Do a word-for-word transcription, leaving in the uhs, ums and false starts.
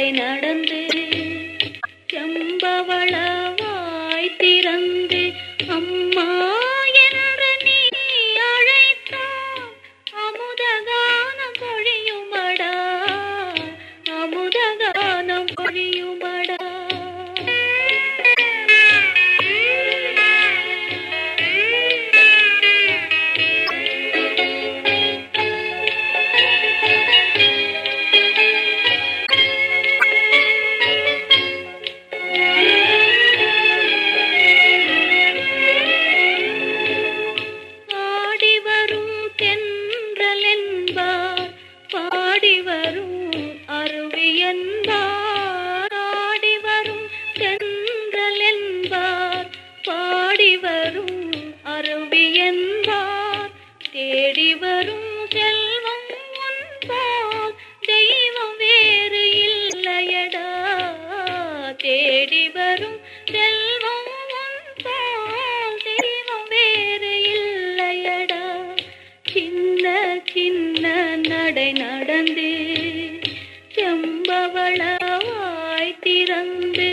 நடந்து செம்பவளவாய் திறந்து அம்மா என்று நீ அழைத்தால் அமுதகானம் பொழியுமடா, அமுதகானம் பொழியுமடா. பாடி வரும் அருவி என்பார், ஆடி வரும் தென்றல் என்பார், பாடி வரும் அருவி என்பார், தேடி வரும் செல்வம் என்பார், தெய்வம் வேறு இல்லையடா, தேடி வரும் செல்வம் என்பார், தெய்வம் வேறு இல்லையடா. சின்ன சின்ன நடை நடந்து செம்பவளவாய் திறந்து